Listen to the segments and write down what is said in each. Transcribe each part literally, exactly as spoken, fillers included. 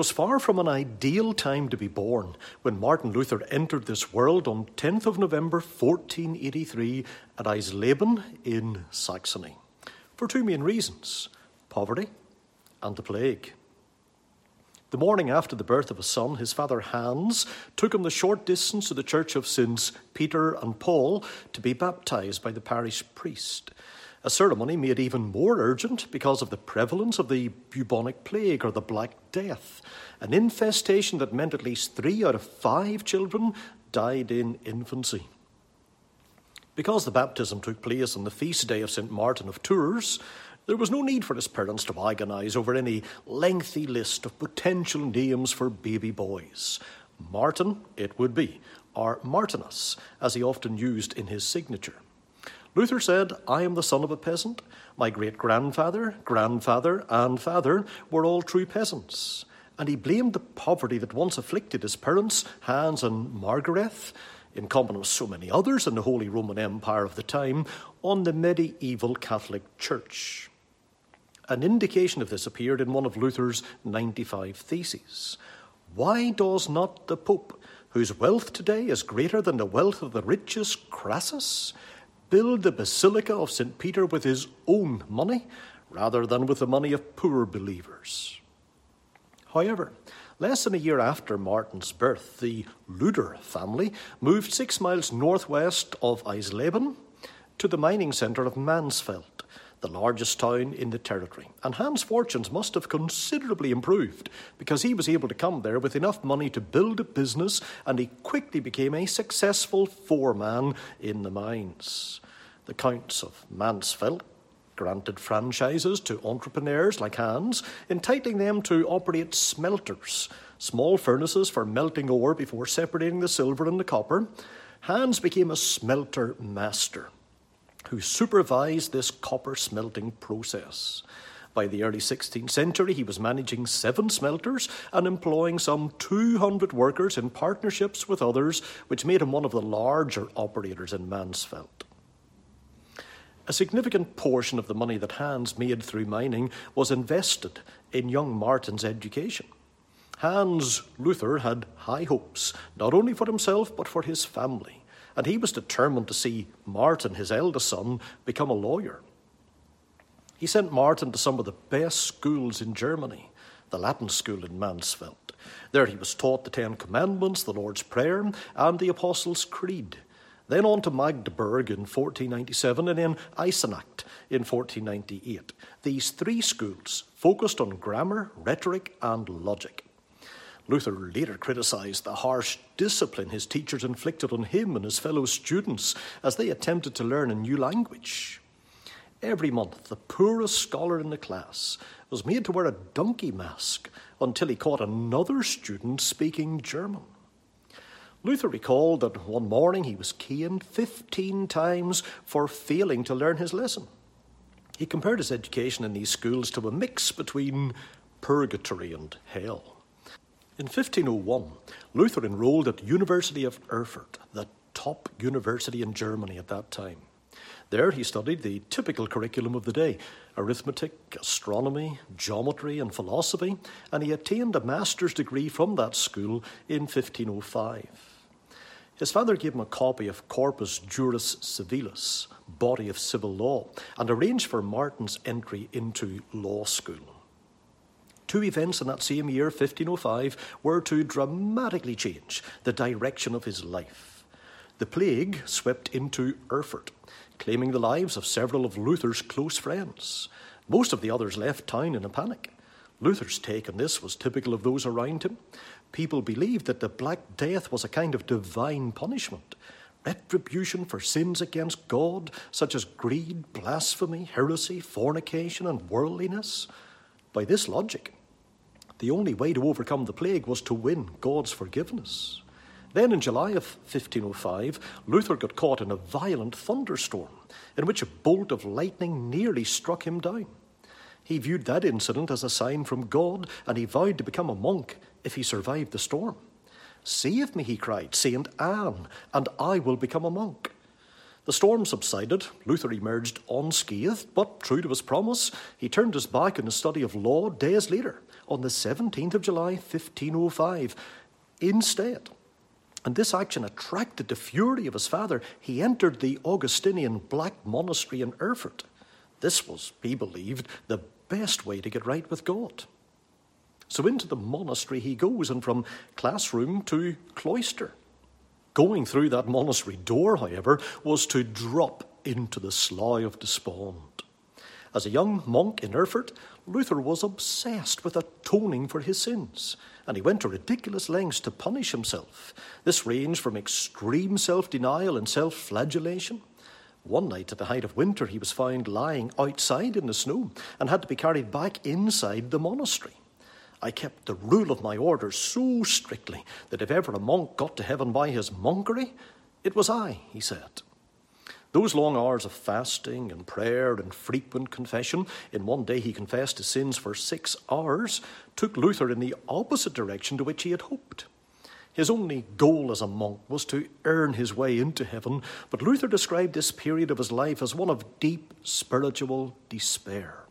was far from an ideal time to be born when Martin Luther entered this world on tenth of November fourteen eighty-three at Eisleben in Saxony, for two main reasons: poverty and the plague. The morning after the birth of his son, his father Hans took him the short distance to the church of Saints Peter and Paul to be baptized by the parish priest, a ceremony made even more urgent because of the prevalence of the bubonic plague, or the Black Death, an infestation that meant at least three out of five children died in infancy. Because the baptism took place on the feast day of Saint Martin of Tours, there was no need for his parents to agonize over any lengthy list of potential names for baby boys. Martin it would be, or Martinus, as he often used in his signature. Luther said, "I am the son of a peasant. My great-grandfather, grandfather, and father were all true peasants." And he blamed the poverty that once afflicted his parents, Hans and Margaret, in common with so many others in the Holy Roman Empire of the time, on the medieval Catholic Church. An indication of this appeared in one of Luther's ninety-five theses. Why does not the Pope, whose wealth today is greater than the wealth of the richest Crassus, build the Basilica of Saint Peter with his own money, rather than with the money of poor believers? However, less than a year after Martin's birth, the Luder family moved six miles northwest of Eisleben to the mining centre of Mansfeld, the largest town in the territory. And Hans' fortunes must have considerably improved because he was able to come there with enough money to build a business, and he quickly became a successful foreman in the mines. The Counts of Mansfeld granted franchises to entrepreneurs like Hans, entitling them to operate smelters, small furnaces for melting ore before separating the silver and the copper. Hans became a smelter master who supervised this copper smelting process. By the early sixteenth century, he was managing seven smelters and employing some two hundred workers in partnerships with others, which made him one of the larger operators in Mansfeld. A significant portion of the money that Hans made through mining was invested in young Martin's education. Hans Luther had high hopes, not only for himself but for his family, and he was determined to see Martin, his eldest son, become a lawyer. He sent Martin to some of the best schools in Germany, the Latin school in Mansfeld. There he was taught the Ten Commandments, the Lord's Prayer, and the Apostles' Creed. Then on to Magdeburg in fourteen ninety-seven and then Eisenach in fourteen ninety-eight. These three schools focused on grammar, rhetoric, and logic. Luther later criticised the harsh discipline his teachers inflicted on him and his fellow students as they attempted to learn a new language. Every month, the poorest scholar in the class was made to wear a donkey mask until he caught another student speaking German. Luther recalled that one morning he was caned fifteen times for failing to learn his lesson. He compared his education in these schools to a mix between purgatory and hell. In fifteen oh one, Luther enrolled at the University of Erfurt, the top university in Germany at that time. There he studied the typical curriculum of the day: arithmetic, astronomy, geometry, and philosophy, and he attained a master's degree from that school in fifteen oh five. His father gave him a copy of Corpus Juris Civilis, Body of Civil Law, and arranged for Martin's entry into law school. Two events in that same year, fifteen oh five, were to dramatically change the direction of his life. The plague swept into Erfurt, claiming the lives of several of Luther's close friends. Most of the others left town in a panic. Luther's take on this was typical of those around him. People believed that the Black Death was a kind of divine punishment, retribution for sins against God, such as greed, blasphemy, heresy, fornication, and worldliness. By this logic, the only way to overcome the plague was to win God's forgiveness. Then in July of fifteen oh five, Luther got caught in a violent thunderstorm in which a bolt of lightning nearly struck him down. He viewed that incident as a sign from God, and he vowed to become a monk if he survived the storm. "Save me," he cried, "Saint Anne, and I will become a monk." The storm subsided. Luther emerged unscathed, but true to his promise, he turned his back on the study of law days later, on the seventeenth of July, fifteen oh five. Instead, and this action attracted the fury of his father, he entered the Augustinian Black Monastery in Erfurt. This was, he believed, the best way to get right with God. So into the monastery he goes, and from classroom to cloister. Going through that monastery door, however, was to drop into the slough of despond. As a young monk in Erfurt, Luther was obsessed with atoning for his sins, and he went to ridiculous lengths to punish himself. This ranged from extreme self-denial and self-flagellation. One night at the height of winter, he was found lying outside in the snow and had to be carried back inside the monastery. I kept the rule of my order so strictly that if ever a monk got to heaven by his monkery, it was I, he said. Those long hours of fasting and prayer and frequent confession, in one day he confessed his sins for six hours, took Luther in the opposite direction to which he had hoped. His only goal as a monk was to earn his way into heaven, but Luther described this period of his life as one of deep spiritual despair.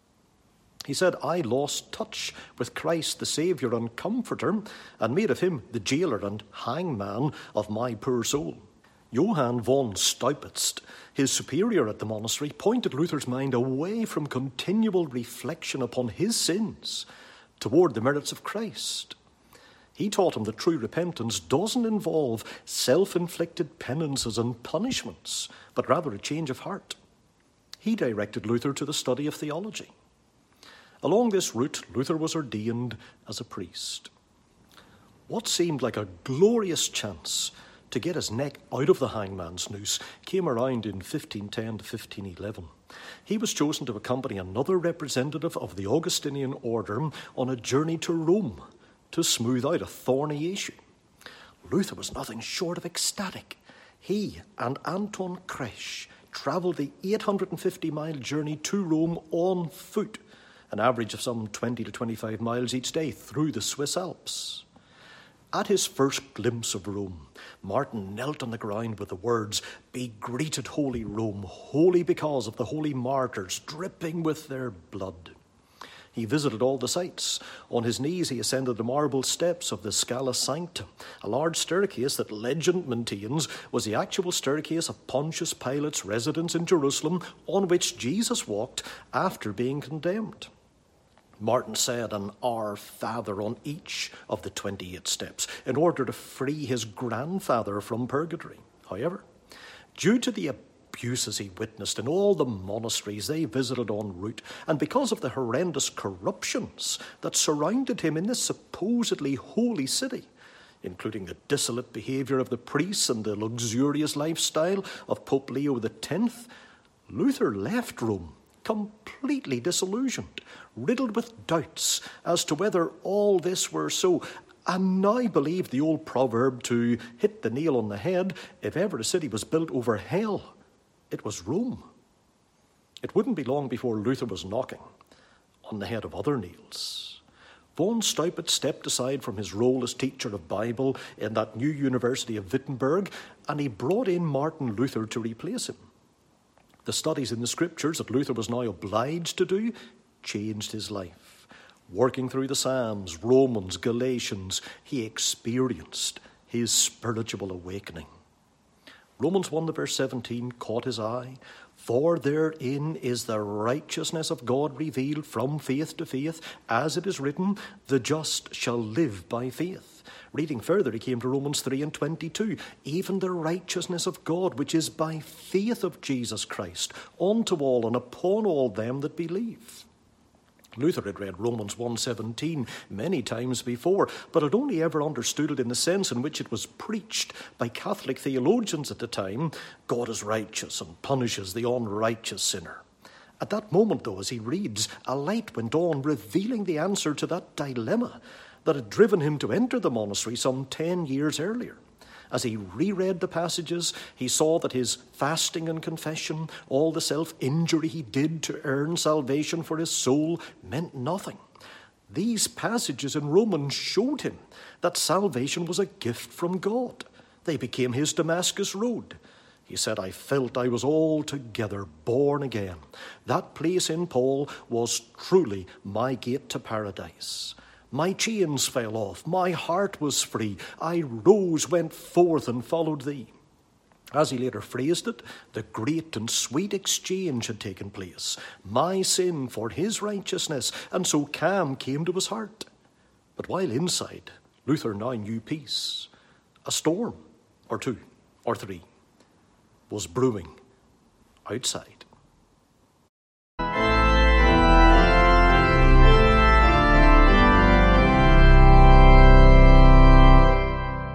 He said, I lost touch with Christ the Saviour and Comforter, and made of him the jailer and hangman of my poor soul. Johann von Staupitz, his superior at the monastery, pointed Luther's mind away from continual reflection upon his sins toward the merits of Christ. He taught him that true repentance doesn't involve self-inflicted penances and punishments, but rather a change of heart. He directed Luther to the study of theology. Along this route, Luther was ordained as a priest. What seemed like a glorious chance to get his neck out of the hangman's noose came around in fifteen ten to fifteen eleven. He was chosen to accompany another representative of the Augustinian order on a journey to Rome to smooth out a thorny issue. Luther was nothing short of ecstatic. He and Anton Kresch travelled the eight hundred fifty mile journey to Rome on foot, an average of some twenty to twenty-five miles each day through the Swiss Alps. At his first glimpse of Rome, Martin knelt on the ground with the words, "Be greeted, holy Rome, holy because of the holy martyrs dripping with their blood." He visited all the sites. On his knees he ascended the marble steps of the Scala Sancta, a large staircase that legend maintains was the actual staircase of Pontius Pilate's residence in Jerusalem, on which Jesus walked after being condemned. Martin said an Our Father on each of the twenty-eight steps in order to free his grandfather from purgatory. However, due to the abuses he witnessed in all the monasteries they visited en route, and because of the horrendous corruptions that surrounded him in this supposedly holy city, including the dissolute behaviour of the priests and the luxurious lifestyle of Pope Leo the tenth, Luther left Rome completely disillusioned, riddled with doubts as to whether all this were so, and now believed the old proverb to hit the nail on the head: if ever a city was built over hell, it was Rome. It wouldn't be long before Luther was knocking on the head of other nails. Von Staupitz stepped aside from his role as teacher of Bible in that new University of Wittenberg, and he brought in Martin Luther to replace him. The studies in the scriptures that Luther was now obliged to do changed his life. Working through the Psalms, Romans, Galatians, he experienced his spiritual awakening. Romans one, verse seventeen caught his eye. For therein is the righteousness of God revealed from faith to faith, as it is written, the just shall live by faith. Reading further, he came to Romans three and twenty-two. Even the righteousness of God, which is by faith of Jesus Christ, unto all and upon all them that believe. Luther had read Romans one seventeen many times before, but had only ever understood it in the sense in which it was preached by Catholic theologians at the time. God is righteous and punishes the unrighteous sinner. At that moment, though, as he reads, a light went on, revealing the answer to that dilemma that had driven him to enter the monastery some ten years earlier. As he reread the passages, he saw that his fasting and confession, all the self-injury he did to earn salvation for his soul, meant nothing. These passages in Romans showed him that salvation was a gift from God. They became his Damascus road. He said, I felt I was altogether born again. That place in Paul was truly my gate to paradise. My chains fell off, my heart was free. I rose, went forth, and followed thee. As he later phrased it, the great and sweet exchange had taken place. My sin for his righteousness, and so calm came to his heart. But while inside, Luther now knew peace. A storm, or two, or three, was brewing outside.